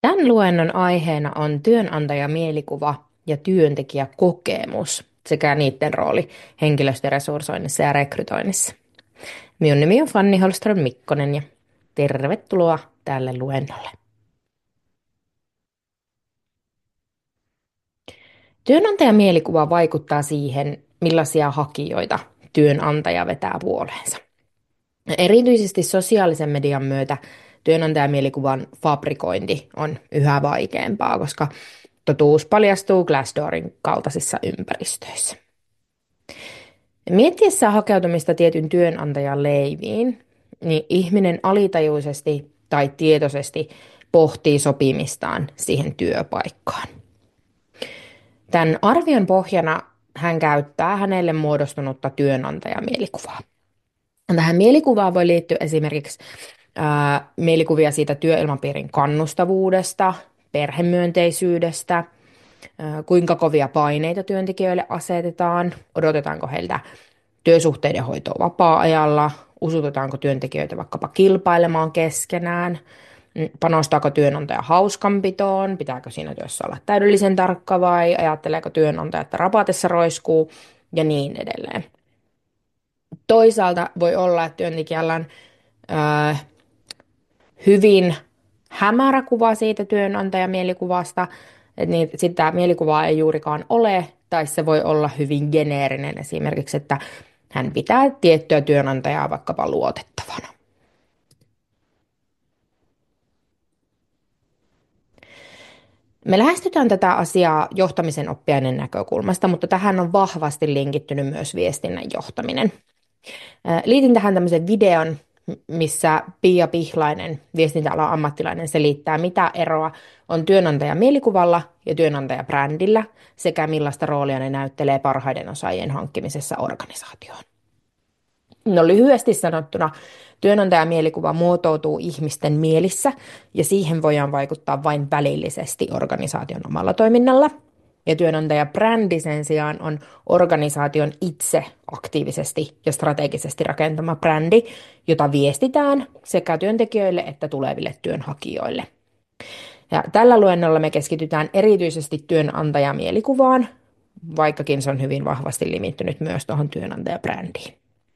Tämän luennon aiheena on työnantajamielikuva ja työntekijäkokemus sekä niiden rooli henkilöstöresursoinnissa ja rekrytoinnissa. Minun nimi on Fanni Holström Mikkonen ja tervetuloa tälle luennolle. Työnantajamielikuva vaikuttaa siihen, millaisia hakijoita työnantaja vetää puoleensa. Erityisesti sosiaalisen median myötä työnantajamielikuvan fabrikointi on yhä vaikeampaa, koska totuus paljastuu Glassdoorin kaltaisissa ympäristöissä. Miettiessään hakeutumista tietyn työnantajan leiviin, niin ihminen alitajuisesti tai tietoisesti pohtii sopimistaan siihen työpaikkaan. Tämän arvion pohjana hän käyttää hänelle muodostunutta työnantajamielikuvaa. Tähän mielikuvaan voi liittyä esimerkiksi mielikuvia siitä työilmapiirin kannustavuudesta, perhemyönteisyydestä, kuinka kovia paineita työntekijöille asetetaan, odotetaanko heiltä työsuhteiden hoitoa vapaa-ajalla, usutetaanko työntekijöitä vaikkapa kilpailemaan keskenään, panostaako työnantaja hauskanpitoon, pitääkö siinä työssä olla täydellisen tarkka vai ajatteleeko työnantaja, että rapatessa roiskuu ja niin edelleen. Toisaalta voi olla, että työntekijällä on hyvin hämärä kuva siitä työnantajamielikuvasta, että sitä mielikuvaa ei juurikaan ole, tai se voi olla hyvin geneerinen esimerkiksi, että hän pitää tiettyä työnantajaa vaikkapa luotettavana. Me lähestytään tätä asiaa johtamisen oppiaineen näkökulmasta, mutta tähän on vahvasti linkittynyt myös viestinnän johtaminen. Liitin tähän tämmöisen videon, missä Pia Pihlainen, viestintäalan ammattilainen, selittää, mitä eroa on työnantajan mielikuvalla ja työnantajabrändillä sekä millaista roolia ne näyttelee parhaiden osaajien hankkimisessa organisaatioon. No lyhyesti sanottuna, työnantajamielikuva muotoutuu ihmisten mielissä ja siihen voidaan vaikuttaa vain välillisesti organisaation omalla toiminnalla. Ja työnantajabrändi sen sijaan on organisaation itse aktiivisesti ja strategisesti rakentama brändi, jota viestitään sekä työntekijöille että tuleville työnhakijoille. Ja tällä luennolla me keskitytään erityisesti työnantajamielikuvaan, vaikkakin se on hyvin vahvasti limittynyt myös tuohon työnantajabrändiin.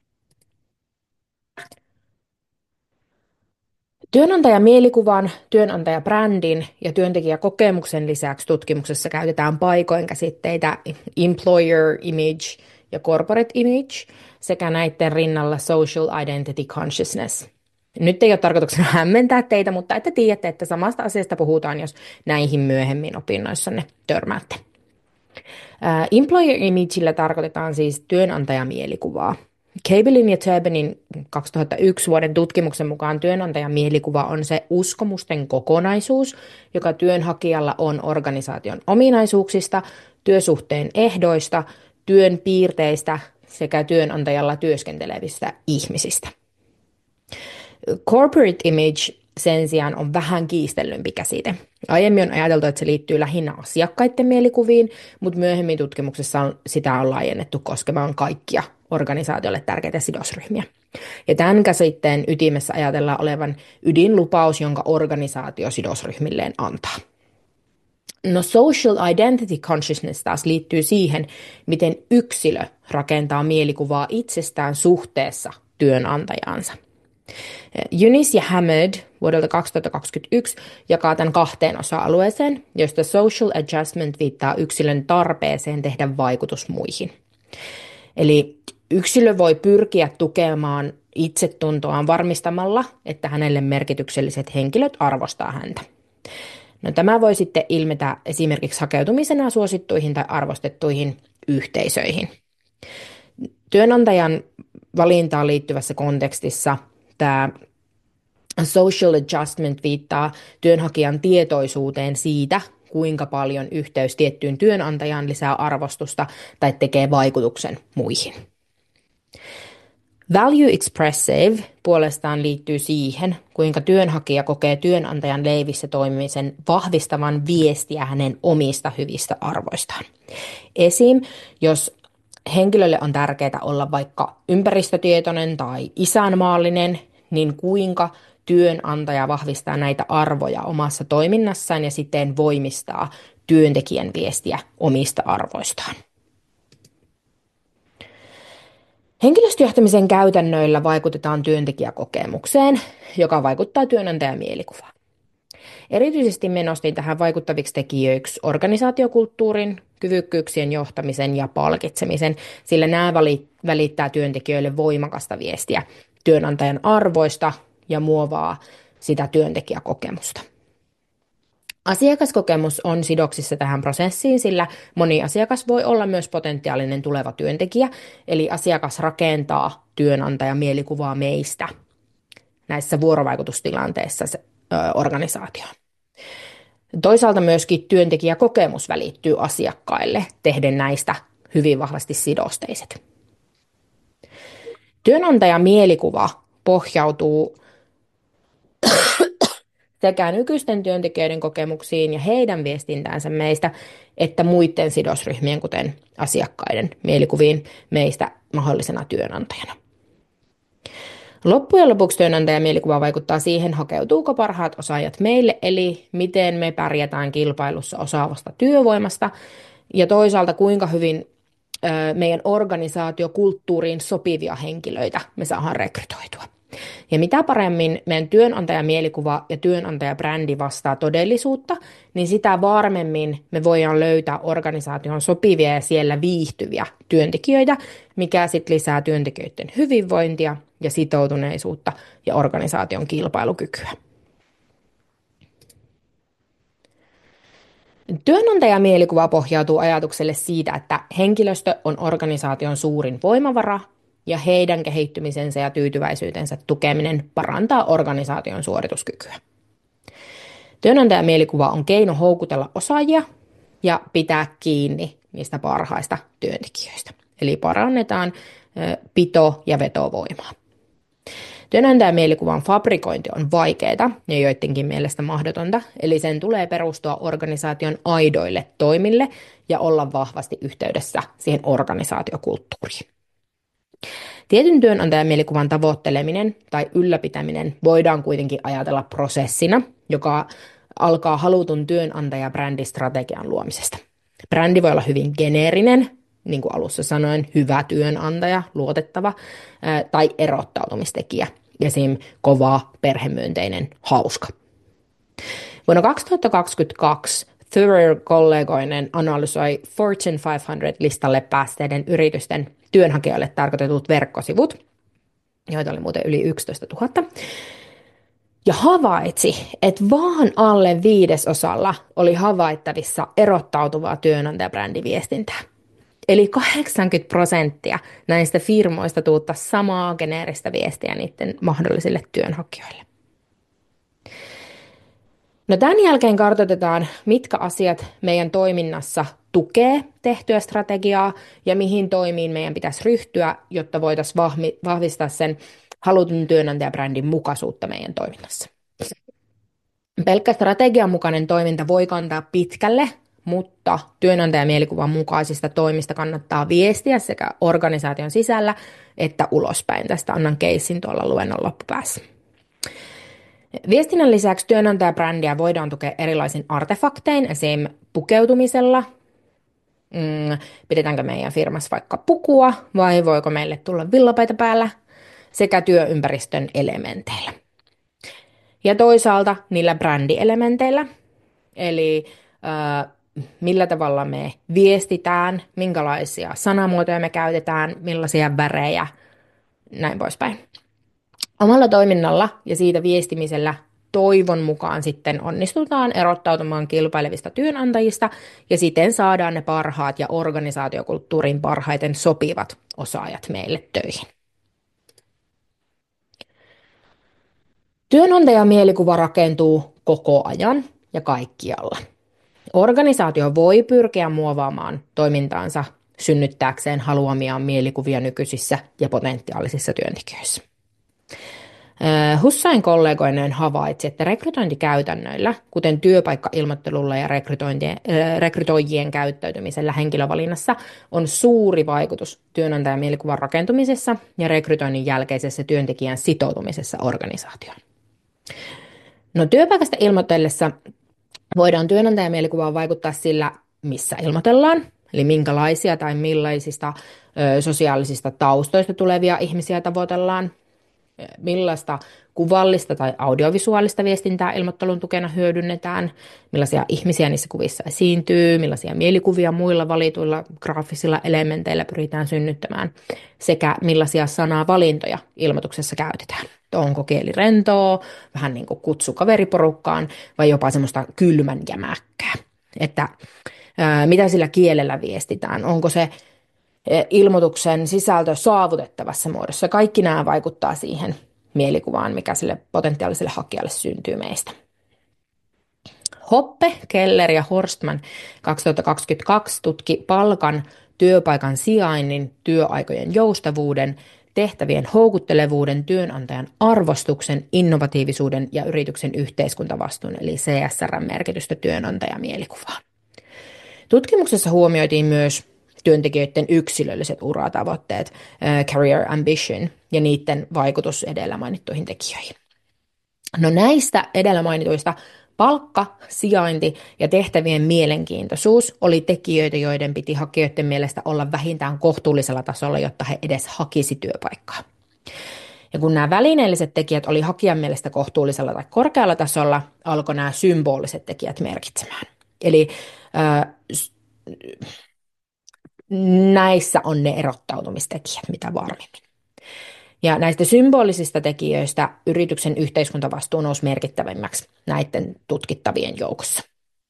Työnantajamielikuvan, työnantajabrändin ja työntekijäkokemuksen lisäksi tutkimuksessa käytetään paikoin käsitteitä employer image ja corporate image sekä näiden rinnalla social identity consciousness. Nyt ei ole tarkoituksena hämmentää teitä, mutta että tiedätte, että samasta asiasta puhutaan, jos näihin myöhemmin opinnoissanne törmäätte. Employer imageillä tarkoitetaan siis työnantajamielikuvaa. Cabellin ja Turbanin 2001 vuoden tutkimuksen mukaan työnantajan mielikuva on se uskomusten kokonaisuus, joka työnhakijalla on organisaation ominaisuuksista, työsuhteen ehdoista, työn piirteistä sekä työnantajalla työskentelevistä ihmisistä. Corporate image sen sijaan on vähän kiistellympi käsite. Aiemmin on ajateltu, että se liittyy lähinnä asiakkaiden mielikuviin, mutta myöhemmin tutkimuksessa sitä on laajennettu koskemaan kaikkia organisaatiolle tärkeitä sidosryhmiä. Ja tämän käsitteen ytimessä ajatellaan olevan ydinlupaus, jonka organisaatio sidosryhmilleen antaa. No social identity consciousness taas liittyy siihen, miten yksilö rakentaa mielikuvaa itsestään suhteessa työnantajaansa. Yunis ja Hammond vuodelta 2021 jakaa tämän kahteen osa-alueeseen, josta social adjustment viittaa yksilön tarpeeseen tehdä vaikutus muihin. Eli yksilö voi pyrkiä tukemaan itsetuntoaan varmistamalla, että hänelle merkitykselliset henkilöt arvostaa häntä. No, tämä voi sitten ilmetä esimerkiksi hakeutumisena suosittuihin tai arvostettuihin yhteisöihin. Työnantajan valintaan liittyvässä kontekstissa tämä social adjustment viittaa työnhakijan tietoisuuteen siitä, kuinka paljon yhteys tiettyyn työnantajaan lisää arvostusta tai tekee vaikutuksen muihin. Value expressive puolestaan liittyy siihen, kuinka työnhakija kokee työnantajan leivissä toimimisen vahvistavan viestiä hänen omista hyvistä arvoistaan. Esim. Jos henkilölle on tärkeää olla vaikka ympäristötietoinen tai isänmaallinen, niin kuinka työnantaja vahvistaa näitä arvoja omassa toiminnassaan ja siten voimistaa työntekijän viestiä omista arvoistaan. Henkilöstöjohtamisen käytännöillä vaikutetaan työntekijäkokemukseen, joka vaikuttaa työnantajan mielikuvaan. Erityisesti me nostin tähän vaikuttaviksi tekijöiksi organisaatiokulttuurin, kyvykkyyksien johtamisen ja palkitsemisen, sillä nämä välittää työntekijöille voimakasta viestiä työnantajan arvoista ja muovaa sitä työntekijäkokemusta. Asiakaskokemus on sidoksissa tähän prosessiin, sillä moni asiakas voi olla myös potentiaalinen tuleva työntekijä, eli asiakas rakentaa työnantajan mielikuvaa meistä näissä vuorovaikutustilanteissa organisaatioon. Toisaalta myöskin työntekijäkokemus välittyy asiakkaille, tehden näistä hyvin vahvasti sidosteiset. Työnantajan mielikuva pohjautuu sekä nykyisten työntekijöiden kokemuksiin ja heidän viestintäänsä meistä, että muiden sidosryhmien, kuten asiakkaiden mielikuviin meistä mahdollisena työnantajana. Loppujen lopuksi työnantajan mielikuva vaikuttaa siihen, hakeutuuko parhaat osaajat meille, eli miten me pärjätään kilpailussa osaavasta työvoimasta, ja toisaalta kuinka hyvin meidän organisaatiokulttuuriin sopivia henkilöitä me saadaan rekrytoitua. Ja mitä paremmin meidän työnantajan mielikuva ja työnantajabrändi vastaa todellisuutta, niin sitä varmemmin me voidaan löytää organisaation sopivia ja siellä viihtyviä työntekijöitä, mikä sitten lisää työntekijöiden hyvinvointia ja sitoutuneisuutta ja organisaation kilpailukykyä. Työnantajan mielikuva pohjautuu ajatukselle siitä, että henkilöstö on organisaation suurin voimavara ja heidän kehittymisensä ja tyytyväisyytensä tukeminen parantaa organisaation suorituskykyä. Työnantajan mielikuva on keino houkutella osaajia ja pitää kiinni niistä parhaista työntekijöistä. Eli parannetaan pito- ja vetovoimaa. Työnantajan mielikuvan fabrikointi on vaikeaa ja joidenkin mielestä mahdotonta, eli sen tulee perustua organisaation aidoille toimille ja olla vahvasti yhteydessä siihen organisaatiokulttuuriin. Tietyn työnantajan mielikuvan tavoitteleminen tai ylläpitäminen voidaan kuitenkin ajatella prosessina, joka alkaa halutun työnantajabrändstrategian luomisesta. Brändi voi olla hyvin geneerinen, niin kuin alussa sanoin, hyvä työnantaja, luotettava tai erottautumistekijä, esim. Kova, perhemyönteinen, hauska. Vuonna 2022 Thurr-kollegoinen analysoi Fortune 500-listalle päästeiden yritysten työnhakijoille tarkoitetut verkkosivut, joita oli muuten yli 11 000, ja havaitsi, että vaan alle 5% oli havaittavissa erottautuvaa työnantajabrändiviestintää. Eli 80% näistä firmoista tuuttaa samaa geneeristä viestiä niiden mahdollisille työnhakijoille. No tämän jälkeen kartoitetaan, mitkä asiat meidän toiminnassa tukee tehtyä strategiaa ja mihin toimiin meidän pitäisi ryhtyä, jotta voitaisiin vahvistaa sen halutun työnantajabrändin mukaisuutta meidän toiminnassa. Pelkkä strategian mukainen toiminta voi kantaa pitkälle, mutta työnantajamielikuvan mukaisista toimista kannattaa viestiä sekä organisaation sisällä että ulospäin. Tästä annan keissin tuolla luennon loppupäässä. Viestinnän lisäksi työnantajabrändiä voidaan tukea erilaisin artefaktein, esim. Pukeutumisella. Pidetäänkö meidän firmassa vaikka pukua vai voiko meille tulla villapaita päällä, sekä työympäristön elementeillä. Ja toisaalta niillä brändielementeillä, eli millä tavalla me viestitään, minkälaisia sanamuotoja me käytetään, millaisia värejä, näin poispäin. Omalla toiminnalla ja siitä viestimisellä toivon mukaan sitten onnistutaan erottautumaan kilpailevista työnantajista ja siten saadaan ne parhaat ja organisaatiokulttuurin parhaiten sopivat osaajat meille töihin. Työnantajan mielikuva rakentuu koko ajan ja kaikkialla. Organisaatio voi pyrkiä muovaamaan toimintaansa synnyttääkseen haluamiaan mielikuvia nykyisissä ja potentiaalisissa työntekijöissä. Hussain kollegoineen havaitsi, että rekrytointikäytännöillä, kuten työpaikkailmoittelulla ja rekrytoijien käyttäytymisellä henkilövalinnassa, on suuri vaikutus työnantajan mielikuvan rakentumisessa ja rekrytoinnin jälkeisessä työntekijän sitoutumisessa organisaatioon. No työpaikasta ilmoitellessa voidaan työnantajan mielikuvaan vaikuttaa sillä, missä ilmoitellaan, eli minkälaisia tai millaisista sosiaalisista taustoista tulevia ihmisiä tavoitellaan, millaista kuvallista tai audiovisuaalista viestintää ilmoittelun tukena hyödynnetään, millaisia ihmisiä niissä kuvissa esiintyy, millaisia mielikuvia muilla valituilla graafisilla elementeillä pyritään synnyttämään, sekä millaisia sanavalintoja ilmoituksessa käytetään. Onko kieli rentoa, vähän niin kuin kutsu kaveriporukkaan, vai jopa semmoista kylmän jämäkkää. Että mitä sillä kielellä viestitään, onko se ilmoituksen sisältö saavutettavassa muodossa. Kaikki nämä vaikuttaa siihen mielikuvaan, mikä sille potentiaaliselle hakijalle syntyy meistä. Hoppe, Keller ja Horstman 2022 tutki palkan, työpaikan sijainnin, työaikojen joustavuuden, tehtävien houkuttelevuuden, työnantajan arvostuksen, innovatiivisuuden ja yrityksen yhteiskuntavastuun eli CSR:n merkitystä työnantajamielikuvaan. Tutkimuksessa huomioitiin myös työntekijöiden yksilölliset uratavoitteet, career ambition, ja niiden vaikutus edellä mainittuihin tekijöihin. No näistä edellä mainituista palkka, sijainti ja tehtävien mielenkiintoisuus oli tekijöitä, joiden piti hakijoiden mielestä olla vähintään kohtuullisella tasolla, jotta he edes hakisi työpaikkaa. Ja kun nämä välineelliset tekijät oli hakijan mielestä kohtuullisella tai korkealla tasolla, alkoi nämä symboliset tekijät merkitsemään. Eli näissä on ne erottautumistekijät, mitä varmemmin. Ja näistä symbolisista tekijöistä yrityksen yhteiskuntavastuu nousi merkittävimmäksi näiden tutkittavien joukossa.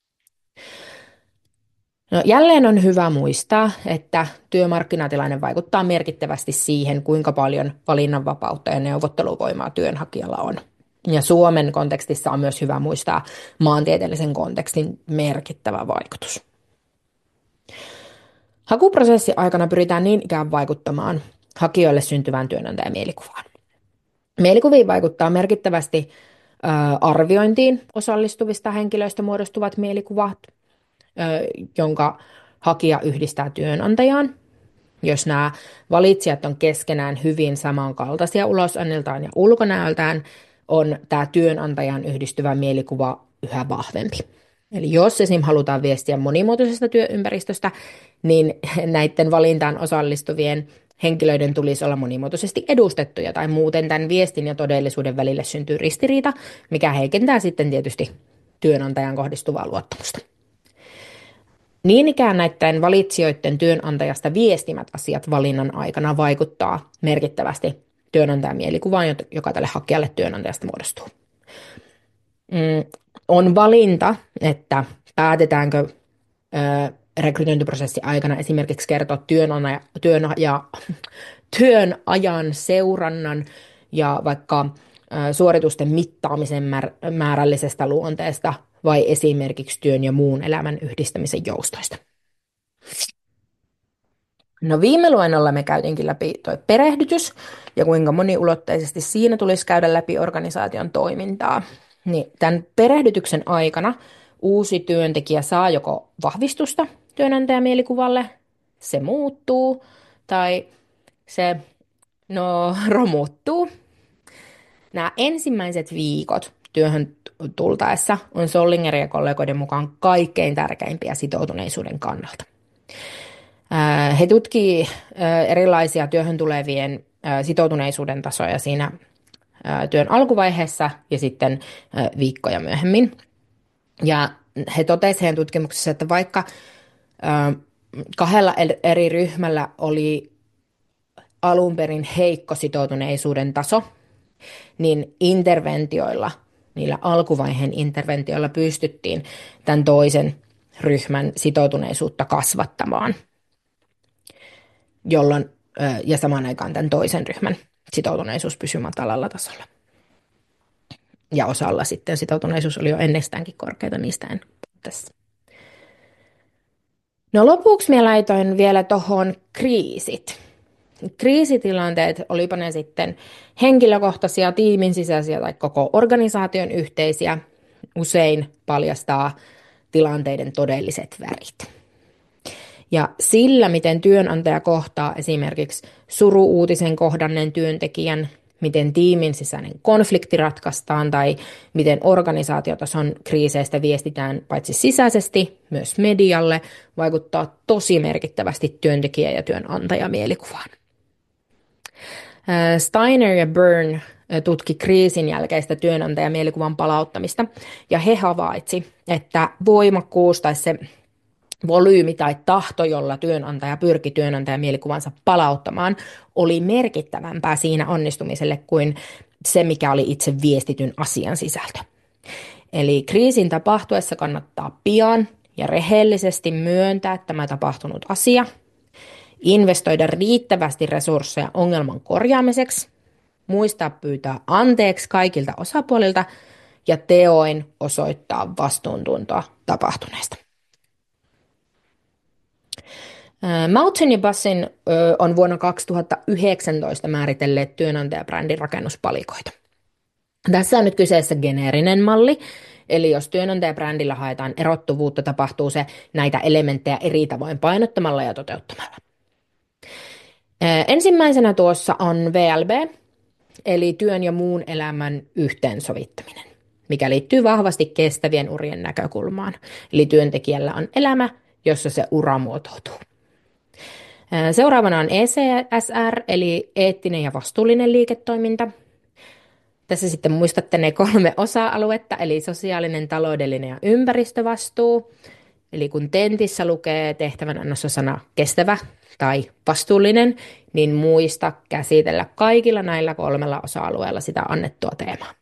No, jälleen on hyvä muistaa, että työmarkkinatilanne vaikuttaa merkittävästi siihen, kuinka paljon valinnanvapautta ja neuvotteluvoimaa työnhakijalla on. Ja Suomen kontekstissa on myös hyvä muistaa maantieteellisen kontekstin merkittävä vaikutus. Hakuprosessin aikana pyritään niin ikään vaikuttamaan hakijoille syntyvään työnantajamielikuvaan. Mielikuviin vaikuttaa merkittävästi arviointiin osallistuvista henkilöistä muodostuvat mielikuvat, jonka hakija yhdistää työnantajaan. Jos nämä valitsijat on keskenään hyvin samankaltaisia ulosanniltaan ja ulkonäöltään, on tämä työnantajan yhdistyvä mielikuva yhä vahvempi. Eli jos esim. Halutaan viestiä monimuotoisesta työympäristöstä, niin näiden valintaan osallistuvien henkilöiden tulisi olla monimuotoisesti edustettuja, tai muuten tämän viestin ja todellisuuden välille syntyy ristiriita, mikä heikentää sitten tietysti työnantajan kohdistuvaa luottamusta. Niin ikään näiden valitsijoiden työnantajasta viestimät asiat valinnan aikana vaikuttaa merkittävästi työnantajan mielikuvaan, joka tälle hakijalle työnantajasta muodostuu. On valinta, että päätetäänkö rekrytointiprosessin aikana esimerkiksi kertoa työn ajan seurannan ja vaikka suoritusten mittaamisen määrällisestä luonteesta vai esimerkiksi työn ja muun elämän yhdistämisen joustoista. No viime luennolla me käytiinkin läpi tuo perehdytys ja kuinka moniulotteisesti siinä tulisi käydä läpi organisaation toimintaa. Niin tämän perehdytyksen aikana uusi työntekijä saa joko vahvistusta työnantajamielikuvalla, se muuttuu tai se romuttuu. Nämä ensimmäiset viikot työhön tultaessa on Sollingerin ja kollegoiden mukaan kaikkein tärkeimpiä sitoutuneisuuden kannalta. He tutkii erilaisia työhön tulevien sitoutuneisuuden tasoja siinä työn alkuvaiheessa ja sitten viikkoja myöhemmin. Ja he totesivat heidän tutkimuksessa, että vaikka kahdella eri ryhmällä oli alun perin heikko sitoutuneisuuden taso, niin interventioilla, niillä alkuvaiheen interventioilla pystyttiin tämän toisen ryhmän sitoutuneisuutta kasvattamaan, jolloin ja samaan aikaan tämän toisen ryhmän sitoutuneisuus pysyi matalalla tasolla. Ja osalla sitten sitoutuneisuus oli jo ennestäänkin korkeata, niistä en tässä. No lopuksi minä laitoin vielä tuohon kriisit. Kriisitilanteet, olipa ne sitten henkilökohtaisia, tiimin sisäisiä tai koko organisaation yhteisiä, usein paljastaa tilanteiden todelliset värit. Ja sillä, miten työnantaja kohtaa esimerkiksi suru-uutisen kohdanneen työntekijän, miten tiimin sisäinen konflikti ratkaistaan tai miten organisaatiotason kriiseistä viestitään paitsi sisäisesti, myös medialle, vaikuttaa tosi merkittävästi työntekijä- ja työnantajamielikuvaan. Steiner ja Byrne tutki kriisin jälkeistä työnantajamierikuvan palauttamista, ja he havaitsi, että voimakkuus tai se volyymi tai tahto, jolla työnantaja pyrki työnantajamierikuvansa palauttamaan, oli merkittävämpää siinä onnistumiselle kuin se, mikä oli itse viestityn asian sisältö. Eli kriisin tapahtuessa kannattaa pian ja rehellisesti myöntää tämä tapahtunut asia, investoida riittävästi resursseja ongelman korjaamiseksi, muistaa pyytää anteeksi kaikilta osapuolilta ja teoin osoittaa vastuuntuntoa tapahtuneesta. Mountain ja Bussin on vuonna 2019 määritelleet työnantajabrändin rakennuspalikoita. Tässä on nyt kyseessä geneerinen malli, eli jos työnantajabrändillä haetaan erottuvuutta, tapahtuu se näitä elementtejä eri tavoin painottamalla ja toteuttamalla. Ensimmäisenä tuossa on VLB, eli työn ja muun elämän yhteensovittaminen, mikä liittyy vahvasti kestävien urien näkökulmaan. Eli työntekijällä on elämä, jossa se ura muotoutuu. Seuraavana on ECSR, eli eettinen ja vastuullinen liiketoiminta. Tässä sitten muistatte ne 3 osa-aluetta, eli sosiaalinen, taloudellinen ja ympäristövastuu. Eli kun tentissä lukee tehtävänannossa sana kestävä tai vastuullinen, niin muista käsitellä kaikilla näillä 3 osa-alueella sitä annettua teemaa.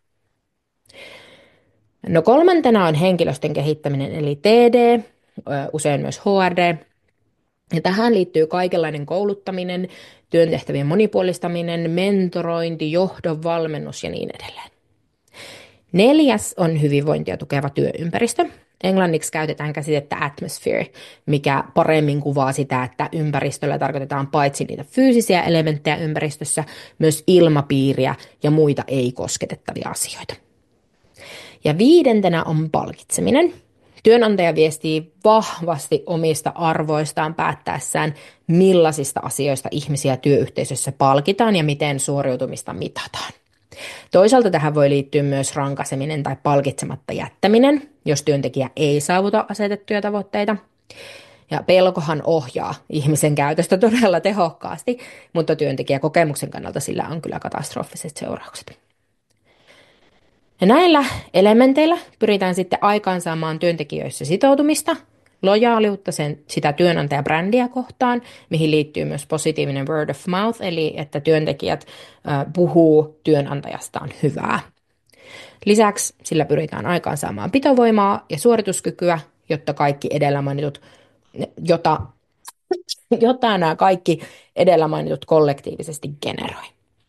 No 3. on henkilöstön kehittäminen, eli TD, usein myös HRD. Ja tähän liittyy kaikenlainen kouluttaminen, työntehtävien monipuolistaminen, mentorointi, johdon valmennus ja niin edelleen. 4. on hyvinvointia tukeva työympäristö. Englanniksi käytetään käsitettä atmosphere, mikä paremmin kuvaa sitä, että ympäristöllä tarkoitetaan paitsi niitä fyysisiä elementtejä ympäristössä, myös ilmapiiriä ja muita ei-kosketettavia asioita. Ja 5. on palkitseminen. Työnantaja viestii vahvasti omista arvoistaan päättäessään, millaisista asioista ihmisiä työyhteisössä palkitaan ja miten suoriutumista mitataan. Toisaalta tähän voi liittyä myös rankaiseminen tai palkitsematta jättäminen, jos työntekijä ei saavuta asetettuja tavoitteita. Ja pelkohan ohjaa ihmisen käytöstä todella tehokkaasti, mutta työntekijäkokemuksen kannalta sillä on kyllä katastrofiset seuraukset. Ja näillä elementeillä pyritään sitten aikaansaamaan työntekijöissä sitoutumista, lojaaliutta sitä työnantajabrändiä kohtaan, mihin liittyy myös positiivinen word of mouth, eli että työntekijät puhuu työnantajastaan hyvää. Lisäksi sillä pyritään aikaansaamaan pitovoimaa ja suorituskykyä, jotta kaikki edellä mainitut, jota nämä kaikki edellä mainitut kollektiivisesti generoi.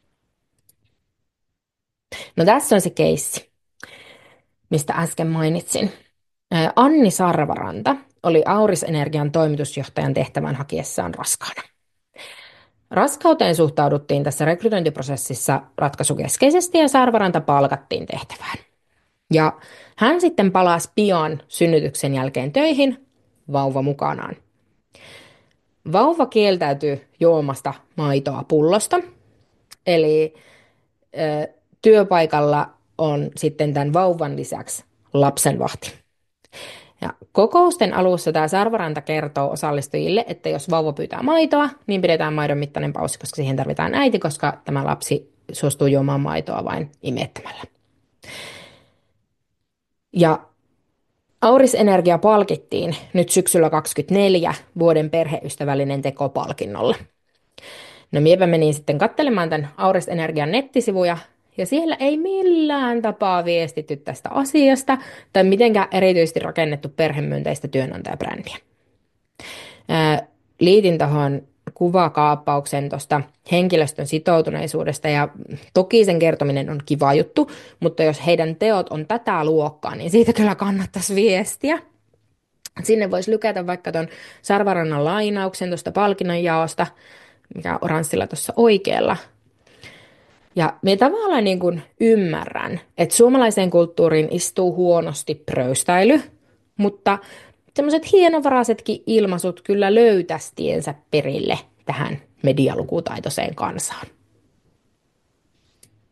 No tässä on se keissi, mistä äsken mainitsin. Anni Sarvaranta oli Auris-Energian toimitusjohtajan tehtävän hakiessaan raskaana. Raskauteen suhtauduttiin tässä rekrytointiprosessissa ratkaisukeskeisesti ja Sarvaranta palkattiin tehtävään. Ja hän sitten palasi pian synnytyksen jälkeen töihin, vauva mukanaan. Vauva kieltäytyi juomasta maitoa pullosta, eli työpaikalla on sitten tämän vauvan lisäksi lapsenvahti. Ja kokousten alussa tämä Sarvaranta kertoo osallistujille, että jos vauva pyytää maitoa, niin pidetään maidon mittainen paussi, koska siihen tarvitaan äiti, koska tämä lapsi suostuu juomaan maitoa vain imettämällä. Ja Auris-Energia palkittiin nyt syksyllä 2024 vuoden perheystävällinen tekopalkinnolla. No miepä menin sitten katselemaan tämän Auris-Energian nettisivuja, ja siellä ei millään tapaa viestitty tästä asiasta tai mitenkään erityisesti rakennettu perhemyönteistä työnantajabrändiä. Liitin tuohon kuvakaappauksen tuosta henkilöstön sitoutuneisuudesta, ja toki sen kertominen on kiva juttu, mutta jos heidän teot on tätä luokkaa, niin siitä kyllä kannattaisi viestiä. Sinne voisi lykätä vaikka tuon Sarvarannan lainauksen tuosta palkinnonjaosta, mikä on oranssilla tuossa oikealla. Ja minä tavallaan niin kuin ymmärrän, että suomalaiseen kulttuuriin istuu huonosti pröystäily, mutta sellaiset hienovaraisetkin ilmaisut kyllä löytäisi tiensä perille tähän medialukutaitoiseen kansaan.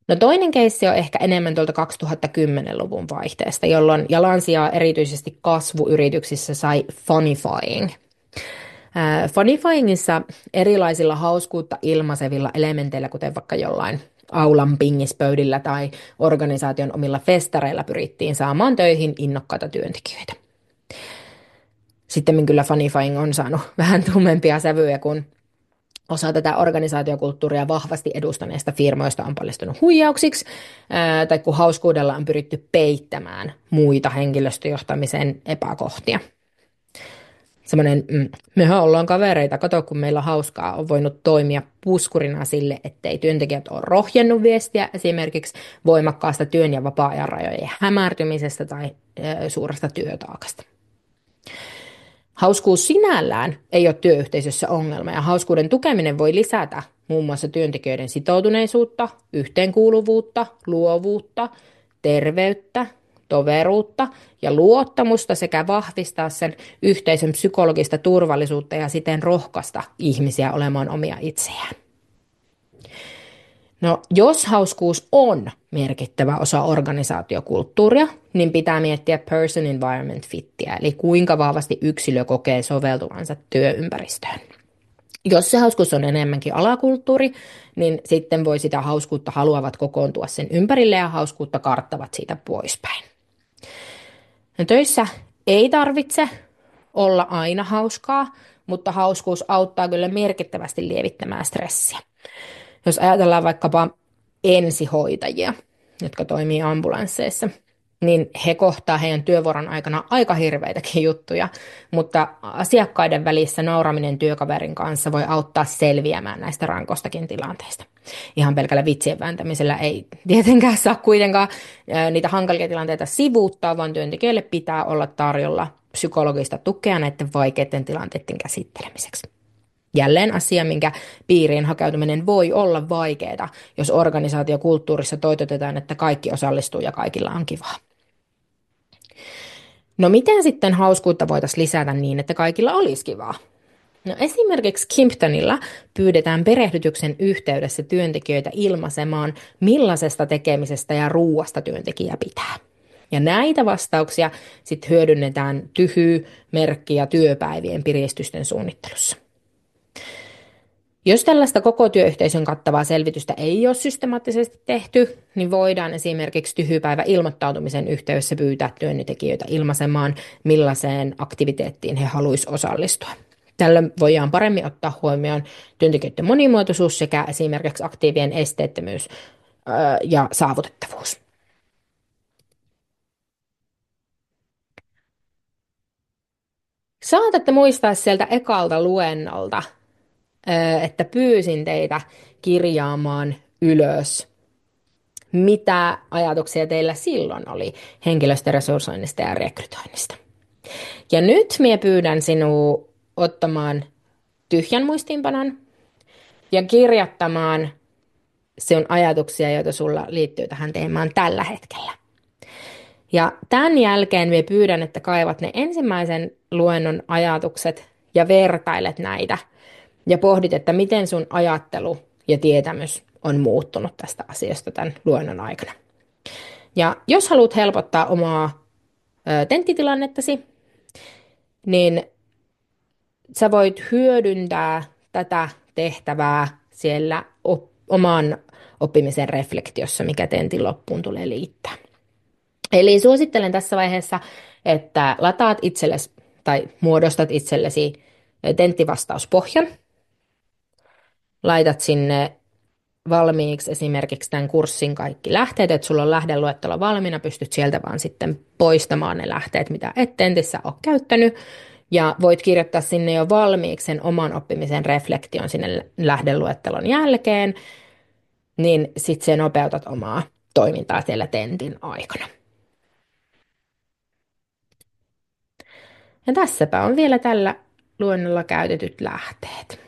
No toinen keissi on ehkä enemmän tuolta 2010-luvun vaihteesta, jolloin jalansijaa erityisesti kasvuyrityksissä sai funifying. Funifyingissa erilaisilla hauskuutta ilmaisevilla elementeillä, kuten vaikka jollain aulan pingispöydillä tai organisaation omilla festareilla pyrittiin saamaan töihin innokkaita työntekijöitä. Sitten kyllä funifying on saanut vähän tummempia sävyjä, kun osa tätä organisaatiokulttuuria vahvasti edustaneista firmoista on paljastunut huijauksiksi, tai kun hauskuudella on pyritty peittämään muita henkilöstöjohtamisen epäkohtia. Semmoinen, mehän ollaan kavereita, kato kun meillä on hauskaa, on voinut toimia puskurina sille, ettei työntekijät ole rohjennut viestiä esimerkiksi voimakkaasta työn ja vapaa-ajan rajojen hämärtymisestä tai suuresta työtaakasta. Hauskuus sinällään ei ole työyhteisössä ongelma, ja hauskuuden tukeminen voi lisätä muun muassa työntekijöiden sitoutuneisuutta, yhteenkuuluvuutta, luovuutta, terveyttä, toveruutta ja luottamusta sekä vahvistaa sen yhteisön psykologista turvallisuutta ja siten rohkaista ihmisiä olemaan omia itseään. No, jos hauskuus on merkittävä osa organisaatiokulttuuria, niin pitää miettiä person environment fittiä, eli kuinka vahvasti yksilö kokee soveltuvansa työympäristöön. Jos se hauskuus on enemmänkin alakulttuuri, niin sitten voi sitä hauskuutta haluavat kokoontua sen ympärille ja hauskuutta karttavat siitä poispäin. No, töissä ei tarvitse olla aina hauskaa, mutta hauskuus auttaa kyllä merkittävästi lievittämään stressiä. Jos ajatellaan vaikkapa ensihoitajia, jotka toimii ambulansseissa, niin he kohtaa heidän työvuoron aikana aika hirveitäkin juttuja, mutta asiakkaiden välissä nauraminen työkaverin kanssa voi auttaa selviämään näistä rankostakin tilanteista. Ihan pelkällä vitsien vääntämisellä ei tietenkään saa kuitenkaan niitä hankalia tilanteita sivuuttaa, vaan työntekijöille pitää olla tarjolla psykologista tukea näiden vaikeiden tilanteiden käsittelemiseksi. Jälleen asia, minkä piiriin hakeutuminen voi olla vaikeaa, jos organisaatiokulttuurissa toitotetaan, että kaikki osallistuu ja kaikilla on kivaa. No miten sitten hauskuutta voitaisiin lisätä niin, että kaikilla olisi kivaa? No esimerkiksi Kimptonilla pyydetään perehdytyksen yhteydessä työntekijöitä ilmaisemaan, millaisesta tekemisestä ja ruuasta työntekijä pitää. Ja näitä vastauksia sitten hyödynnetään merkki- ja työpäivien piristysten suunnittelussa. Jos tällaista koko työyhteisön kattavaa selvitystä ei ole systemaattisesti tehty, niin voidaan esimerkiksi tyhjypäivä ilmoittautumisen yhteydessä pyytää työntekijöitä ilmaisemaan, millaiseen aktiviteettiin he haluaisivat osallistua. Tällöin voidaan paremmin ottaa huomioon työntekijöiden monimuotoisuus sekä esimerkiksi aktiivien esteettömyys ja saavutettavuus. Saatatte muistaa sieltä ekalta luennolta, että pyysin teitä kirjaamaan ylös, mitä ajatuksia teillä silloin oli henkilöstöresurssoinnista ja rekrytoinnista. Ja nyt minä pyydän sinua ottamaan tyhjän muistiinpanon ja kirjoittamaan sinun ajatuksia, joita sulla liittyy tähän teemaan tällä hetkellä. Ja tämän jälkeen minä pyydän, että kaivat ne ensimmäisen luennon ajatukset ja vertailet näitä ja pohdit, että miten sun ajattelu ja tietämys on muuttunut tästä asiasta tämän luennon aikana. Ja jos haluat helpottaa omaa tenttitilannettasi, niin sä voit hyödyntää tätä tehtävää siellä oman oppimisen reflektiossa, mikä tentin loppuun tulee liittää. Eli suosittelen tässä vaiheessa, että lataat itsellesi tai muodostat itsellesi tenttivastauspohjan. Laitat sinne valmiiksi esimerkiksi tämän kurssin kaikki lähteet, että sulla on lähdeluettelo valmiina, pystyt sieltä vaan sitten poistamaan ne lähteet, mitä et tentissä ole käyttänyt, ja voit kirjoittaa sinne jo valmiiksi sen oman oppimisen reflektion sinne lähdeluettelon jälkeen, niin sitten se nopeutat omaa toimintaa siellä tentin aikana. Ja tässäpä on vielä tällä luennolla käytetyt lähteet.